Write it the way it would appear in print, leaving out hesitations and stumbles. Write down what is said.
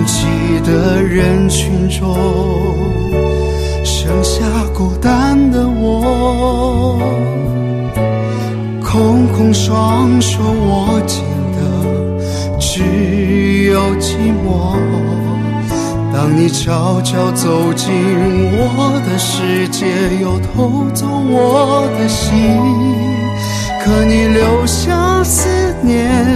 挤的人群中，剩下孤单的我，空空双手握紧的只有寂寞。当你悄悄走进我的世界，又偷走我的心，可你留下思念